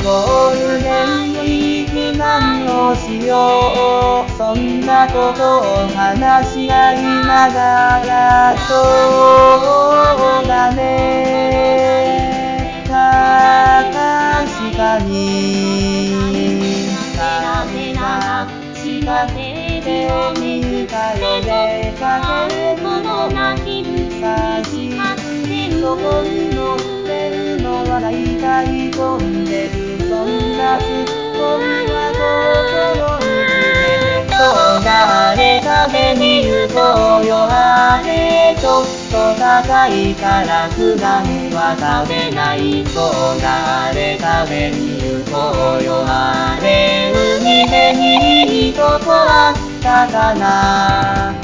ゴールデンウィーク何をしよう、そんなことを話し合いながら、そうだね、確かに誰が仕掛けてみたよ、出かけるのに久しぶり、そこに乗ってるのは大体飛んでる、そんなツッコミは心に決めて、そうだ、あれ食べに行こうよ、あれちょっと高いから普段は食べない、そうだ、あれ食べに行こうよ、あれ海辺にいいとこあったかな。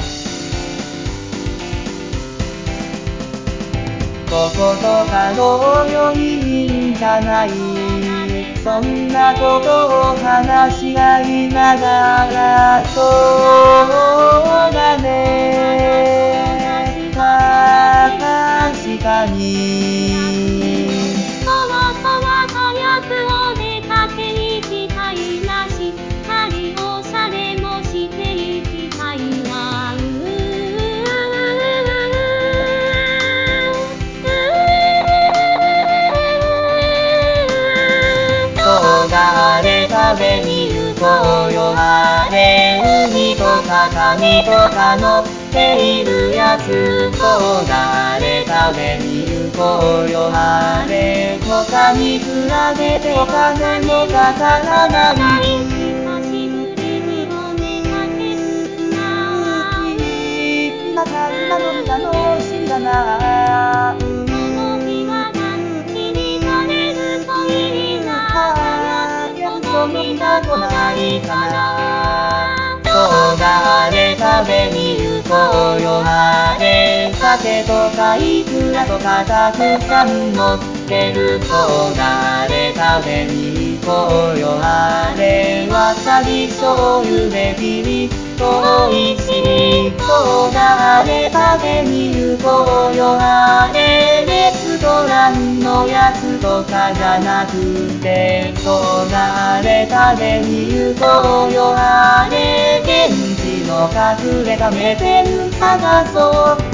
こことかどうよ、いいんじゃない、そんなことを話し合いながら、そうだね、確かにそろそろ早くお出かけ行きたいな、しっかりおしゃれもしていきたいわ。 そうだ、あれ食べに行こうよ、あれウニとかカニとか乗っているやつ、そうだ、あれ食べに行こうよ、あれ他に比べてお金もかからない、 久しぶりにお出かけするな。 また今の楽しみだな。 その日は何時になれるといいな。早くこの日が来ないかな。 そうだ、あれ食べに行こうよ、あれ酒とかイクラとかたくさん乗ってる、そうだ、あれ食べに行こうよ、あれわさび醤油でピリッと美味しい、そうだ、あれ食べに行こうよ、あれレストランのやつとかじゃなくて、そうだ、あれ食べに行こうよ、あれ現地の隠れた名店探そう。